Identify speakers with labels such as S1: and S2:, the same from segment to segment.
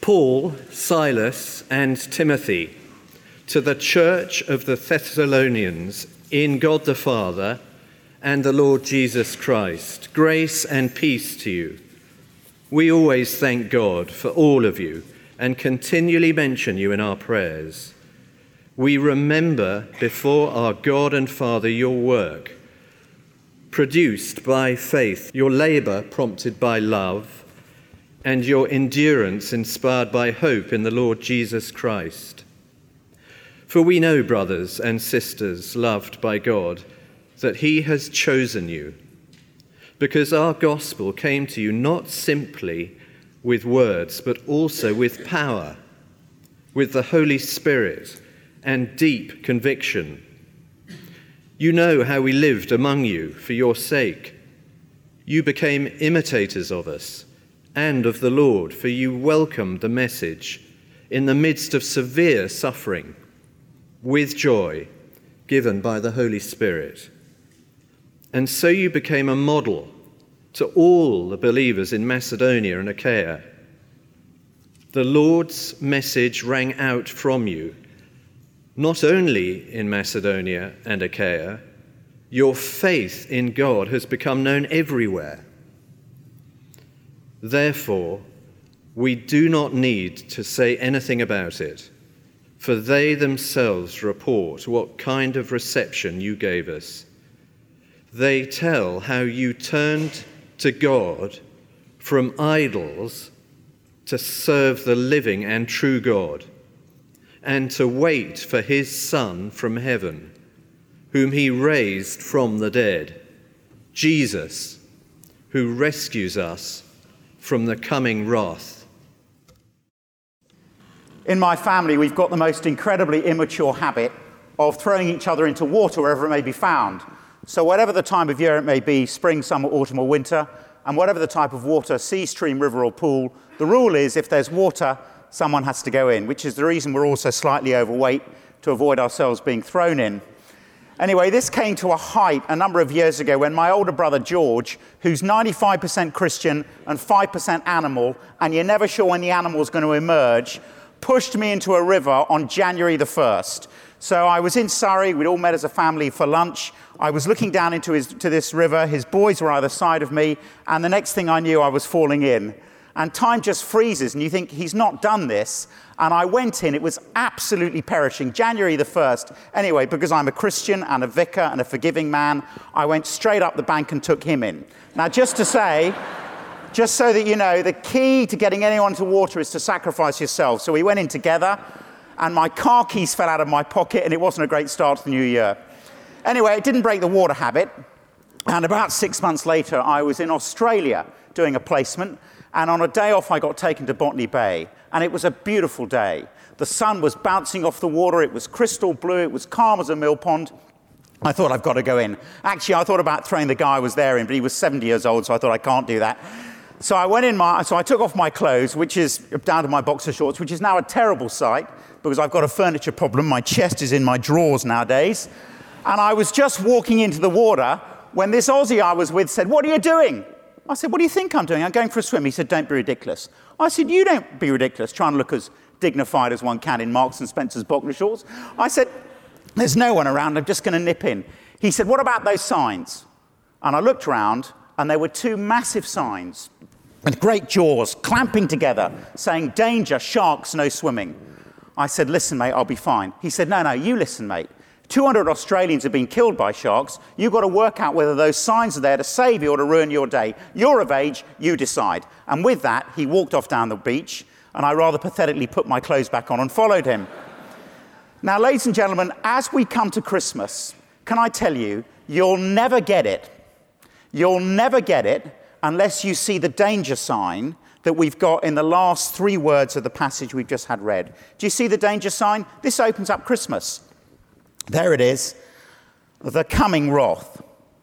S1: Paul, Silas, and Timothy, to the church of the Thessalonians in God the Father and the Lord Jesus Christ, grace and peace to you. We always thank God for all of you and continually mention you in our prayers. We remember before our God and Father your work, produced by faith, your labour prompted by love, and your endurance inspired by hope in the Lord Jesus Christ. For we know, brothers and sisters loved by God, that he has chosen you, because our gospel came to you not simply with words, but also with power, with the Holy Spirit and deep conviction. You know how we lived among you for your sake. You became imitators of us and of the Lord, for you welcomed the message in the midst of severe suffering, with joy given by the Holy Spirit. And so you became a model to all the believers in Macedonia and Achaia. The Lord's message rang out from you, not only in Macedonia and Achaia. Your faith in God has become known everywhere. Therefore, we do not need to say anything about it, for they themselves report what kind of reception you gave us. They tell how you turned to God from idols to serve the living and true God, and to wait for his Son from heaven, whom he raised from the dead, Jesus, who rescues us from the coming wrath.
S2: In my family, we've got the most incredibly immature habit of throwing each other into water wherever it may be found. So whatever the time of year it may be, spring, summer, autumn or winter, and whatever the type of water, sea, stream, river or pool, the rule is if there's water, someone has to go in, which is the reason we're also slightly overweight, to avoid ourselves being thrown in. Anyway, this came to a height a number of years ago when my older brother George, who's 95% Christian and 5% animal, and you're never sure when the animal's going to emerge, pushed me into a river on January the 1st. So I was in Surrey, we'd all met as a family for lunch. I was looking down to this river, his boys were either side of me, and the next thing I knew I was falling in. And time just freezes, and you think, he's not done this. And I went in, it was absolutely perishing, January the 1st. Anyway, because I'm a Christian and a vicar and a forgiving man, I went straight up the bank and took him in. Now, just so that you know, the key to getting anyone to water is to sacrifice yourself. So we went in together, and my car keys fell out of my pocket, and it wasn't a great start to the new year. Anyway, it didn't break the water habit. And about 6 months later, I was in Australia doing a placement, and on a day off, I got taken to Botany Bay, and it was a beautiful day. The sun was bouncing off the water, it was crystal blue, it was calm as a mill pond. I thought, I've got to go in. Actually, I thought about throwing the guy I was there in, but he was 70 years old, so I thought, I can't do that. So I went in so I took off my clothes, which is down to my boxer shorts, which is now a terrible sight, because I've got a furniture problem. My chest is in my drawers nowadays. And I was just walking into the water when this Aussie I was with said, "What are you doing?" I said, "What do you think I'm doing?" "I'm going for a swim." He said, "Don't be ridiculous." I said, "You don't be ridiculous," trying to look as dignified as one can in Marks and Spencer's boxer shorts. I said, "There's no one around, I'm just going to nip in." He said, "What about those signs?" And I looked around, and there were two massive signs with great jaws clamping together saying, "Danger, sharks, no swimming." I said, "Listen, mate, I'll be fine." He said, No, you listen, mate. 200 Australians have been killed by sharks. You've got to work out whether those signs are there to save you or to ruin your day. You're of age, you decide. And with that, he walked off down the beach, and I rather pathetically put my clothes back on and followed him. Now, ladies and gentlemen, as we come to Christmas, can I tell you, you'll never get it. You'll never get it unless you see the danger sign that we've got in the last 3 words of the passage we've just had read. Do you see the danger sign? This opens up Christmas. There it is, the coming wrath.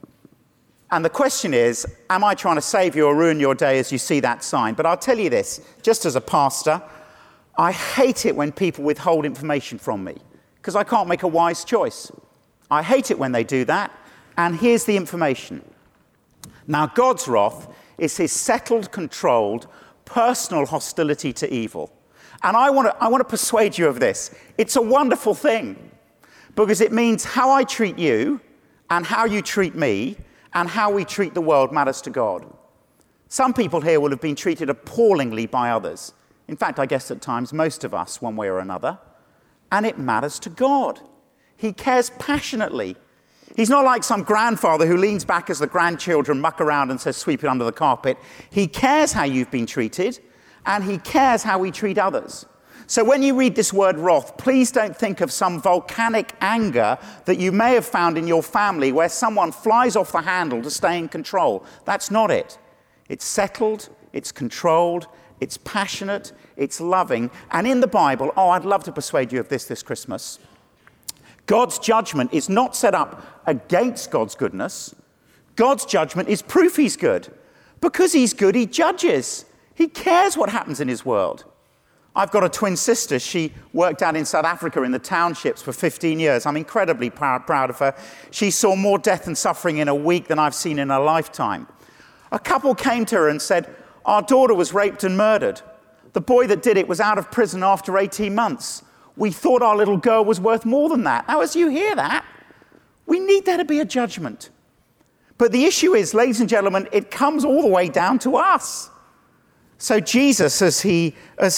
S2: And the question is, am I trying to save you or ruin your day as you see that sign? But I'll tell you this, just as a pastor, I hate it when people withhold information from me, because I can't make a wise choice. I hate it when they do that, and here's the information. Now, God's wrath is his settled, controlled, personal hostility to evil. And I want to persuade you of this. It's a wonderful thing because it means how I treat you and how you treat me and how we treat the world matters to God. Some people here will have been treated appallingly by others. In fact, I guess at times most of us, one way or another. And it matters to God. He cares passionately. He's not like some grandfather who leans back as the grandchildren muck around and says, sweep it under the carpet. He cares how you've been treated, and he cares how we treat others. So when you read this word wrath, please don't think of some volcanic anger that you may have found in your family where someone flies off the handle to stay in control. That's not it. It's settled, it's controlled, it's passionate, it's loving. And in the Bible, I'd love to persuade you of this Christmas. God's judgment is not set up against God's goodness. God's judgment is proof he's good. Because he's good, he judges. He cares what happens in his world. I've got a twin sister. She worked out in South Africa in the townships for 15 years. I'm incredibly proud of her. She saw more death and suffering in a week than I've seen in a lifetime. A couple came to her and said, our daughter was raped and murdered. The boy that did it was out of prison after 18 months. We thought our little girl was worth more than that. Now, as you hear that, we need there to be a judgment. But the issue is, ladies and gentlemen, it comes all the way down to us. So Jesus, as he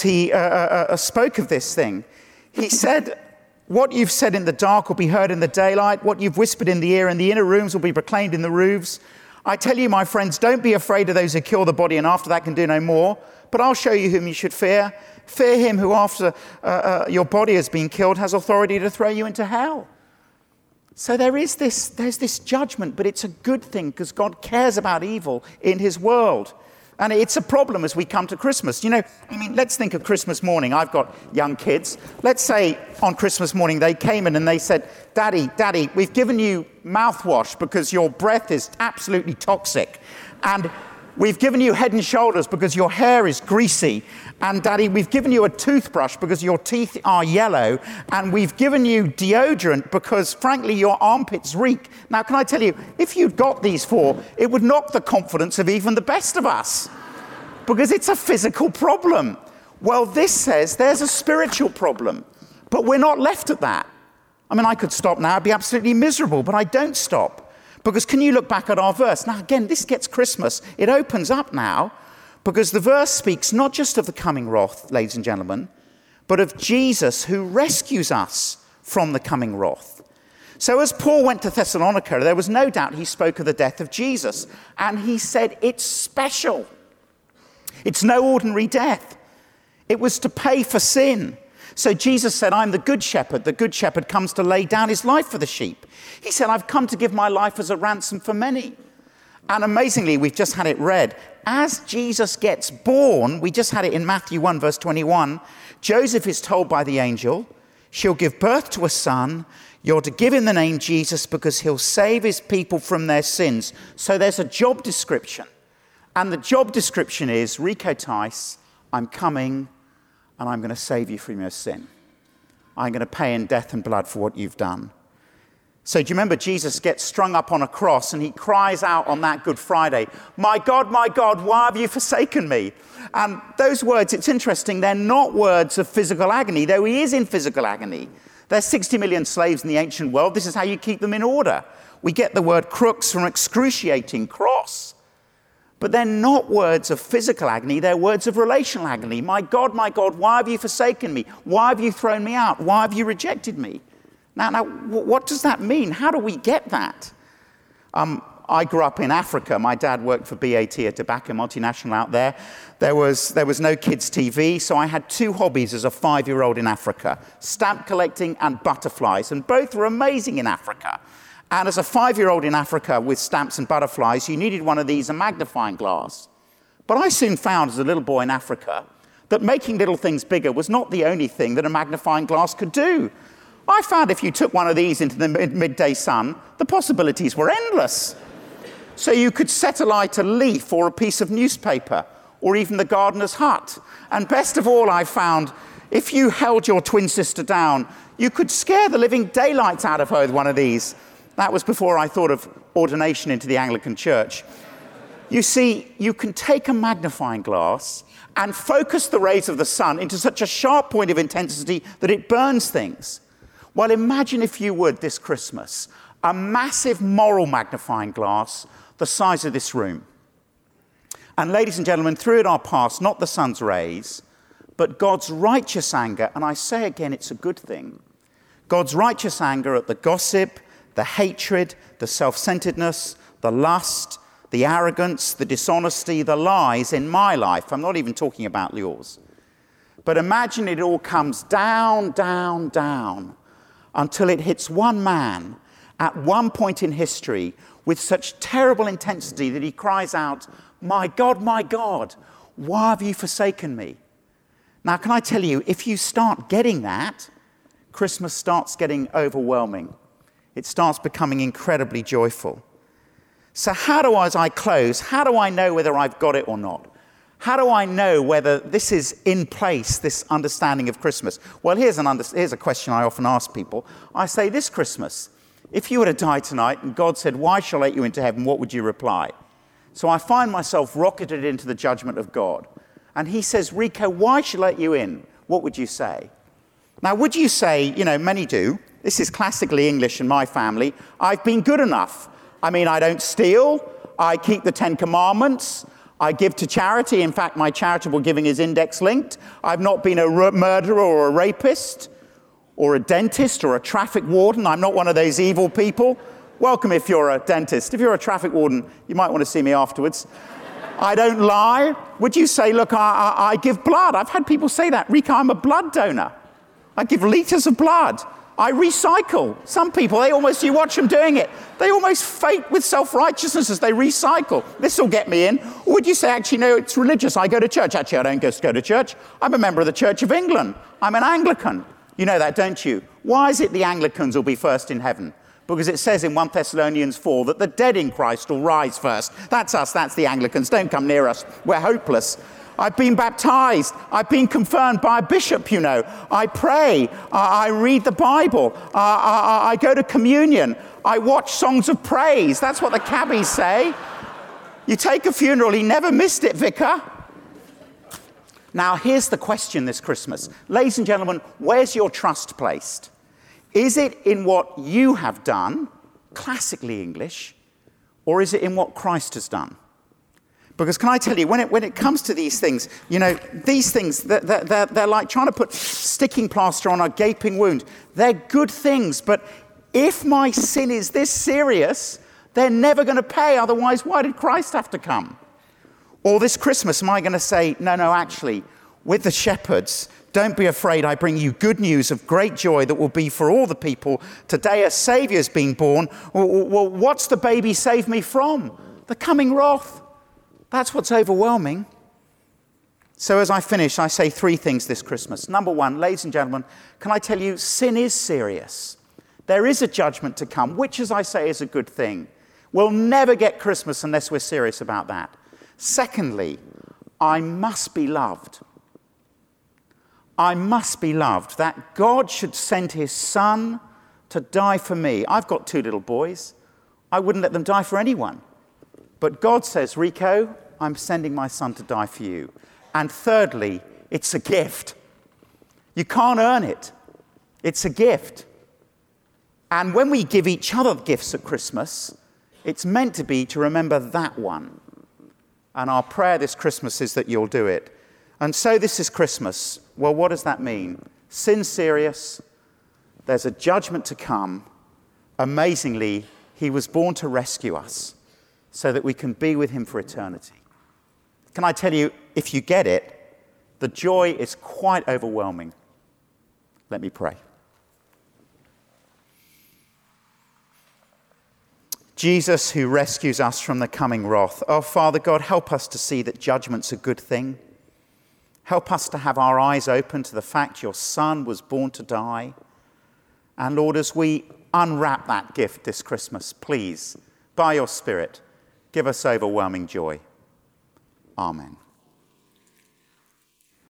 S2: spoke of this thing, he said, what you've said in the dark will be heard in the daylight. What you've whispered in the ear in the inner rooms will be proclaimed in the roofs. I tell you, my friends, don't be afraid of those who kill the body and after that can do no more. But I'll show you whom you should fear. Fear him who after your body has been killed has authority to throw you into hell. So there's this judgment, but it's a good thing because God cares about evil in his world. And it's a problem as we come to Christmas. Let's think of Christmas morning. I've got young kids. Let's say on Christmas morning they came in and they said, Daddy, we've given you mouthwash because your breath is absolutely toxic. And we've given you Head and Shoulders because your hair is greasy. And Daddy, we've given you a toothbrush because your teeth are yellow. And we've given you deodorant because, frankly, your armpits reek. Now, can I tell you, if you'd got these four, it would knock the confidence of even the best of us. Because it's a physical problem. Well, this says there's a spiritual problem. But we're not left at that. I could stop now. I'd be absolutely miserable. But I don't stop. Because can you look back at our verse? Now, again, this gets Christmas. It opens up now. Because the verse speaks not just of the coming wrath, ladies and gentlemen, but of Jesus who rescues us from the coming wrath. So as Paul went to Thessalonica, there was no doubt he spoke of the death of Jesus. And he said, it's special. It's no ordinary death. It was to pay for sin. So Jesus said, I'm the good shepherd. The good shepherd comes to lay down his life for the sheep. He said, I've come to give my life as a ransom for many. And amazingly, we've just had it read. As Jesus gets born, we just had it in Matthew 1, verse 21, Joseph is told by the angel, she'll give birth to a son. You're to give him the name Jesus because he'll save his people from their sins. So there's a job description. And the job description is, Rico Tice, I'm coming and I'm going to save you from your sin. I'm going to pay in death and blood for what you've done. So do you remember Jesus gets strung up on a cross and he cries out on that Good Friday, my God, why have you forsaken me? And those words, it's interesting, they're not words of physical agony, though he is in physical agony. There's 60 million slaves in the ancient world. This is how you keep them in order. We get the word crux from excruciating, cross. But they're not words of physical agony, they're words of relational agony. My God, why have you forsaken me? Why have you thrown me out? Why have you rejected me? Now, what does that mean? How do we get that? I grew up in Africa. My dad worked for BAT, a tobacco multinational out there. There was no kids' TV, so I had two hobbies as a 5-year-old in Africa, stamp collecting and butterflies, and both were amazing in Africa. And as a 5-year-old in Africa with stamps and butterflies, you needed one of these, a magnifying glass. But I soon found as a little boy in Africa that making little things bigger was not the only thing that a magnifying glass could do. I found if you took one of these into the midday sun, the possibilities were endless. So you could set alight a leaf or a piece of newspaper or even the gardener's hut. And best of all, I found if you held your twin sister down, you could scare the living daylights out of her with one of these. That was before I thought of ordination into the Anglican Church. You see, you can take a magnifying glass and focus the rays of the sun into such a sharp point of intensity that it burns things. Well, imagine, if you would, this Christmas, a massive moral magnifying glass the size of this room. And ladies and gentlemen, through it are passed not the sun's rays, but God's righteous anger. And I say again, it's a good thing. God's righteous anger at the gossip, the hatred, the self-centeredness, the lust, the arrogance, the dishonesty, the lies in my life. I'm not even talking about yours. But imagine it all comes down, down, down, until it hits one man at one point in history with such terrible intensity that he cries out, my God, why have you forsaken me? Now, can I tell you, if you start getting that, Christmas starts getting overwhelming. It starts becoming incredibly joyful. So as I close, how do I know whether I've got it or not? How do I know whether this is in place, this understanding of Christmas? Well, here's a question I often ask people. I say, this Christmas, if you were to die tonight and God said, why shall I let you into heaven, what would you reply? So I find myself rocketed into the judgment of God. And he says, Rico, why should I let you in? What would you say? Now, would you say, many do, this is classically English in my family, I've been good enough. I mean, I don't steal, I keep the 10 Commandments, I give to charity. In fact, my charitable giving is index linked. I've not been a murderer or a rapist or a dentist or a traffic warden. I'm not one of those evil people. Welcome if you're a dentist. If you're a traffic warden, you might want to see me afterwards. I don't lie. Would you say, look, I give blood? I've had people say that. Rika, I'm a blood donor. I give litres of blood. I recycle. Some people, you watch them doing it, they almost faint with self-righteousness as they recycle. This will get me in. Or would you say, actually, no, it's religious. I go to church. Actually, I don't go to church. I'm a member of the Church of England. I'm an Anglican. You know that, don't you? Why is it the Anglicans will be first in heaven? Because it says in 1 Thessalonians 4 that the dead in Christ will rise first. That's us. That's the Anglicans. Don't come near us. We're hopeless. I've been baptized. I've been confirmed by a bishop, I pray. I read the Bible. I go to communion. I watch songs of praise. That's what the cabbies say. You take a funeral. He never missed it, vicar. Now, here's the question this Christmas. Ladies and gentlemen, where's your trust placed? Is it in what you have done, classically English, or is it in what Christ has done? Because can I tell you, when it comes to these things, these things, they're like trying to put sticking plaster on a gaping wound. They're good things, but if my sin is this serious, they're never going to pay. Otherwise, why did Christ have to come? Or this Christmas, am I going to say, no, actually, with the shepherds, don't be afraid, I bring you good news of great joy that will be for all the people. Today a Saviour's been born. Well, what's the baby save me from? The coming wrath. That's what's overwhelming. So as I finish, I say three things this Christmas. Number one, ladies and gentlemen, can I tell you, sin is serious. There is a judgment to come, which, as I say, is a good thing. We'll never get Christmas unless we're serious about that. Secondly, I must be loved. I must be loved. That God should send his son to die for me. I've got 2 little boys. I wouldn't let them die for anyone. But God says, Rico, I'm sending my son to die for you. And thirdly, it's a gift. You can't earn it. It's a gift. And when we give each other gifts at Christmas, it's meant to be to remember that one. And our prayer this Christmas is that you'll do it. And so this is Christmas. Well, what does that mean? Sin's serious. There's a judgment to come. Amazingly, he was born to rescue us so that we can be with him for eternity. Can I tell you, if you get it, the joy is quite overwhelming. Let me pray. Jesus, who rescues us from the coming wrath. Oh, Father God, help us to see that judgment's a good thing. Help us to have our eyes open to the fact your Son was born to die. And Lord, as we unwrap that gift this Christmas, please, by your Spirit, give us overwhelming joy. Amen.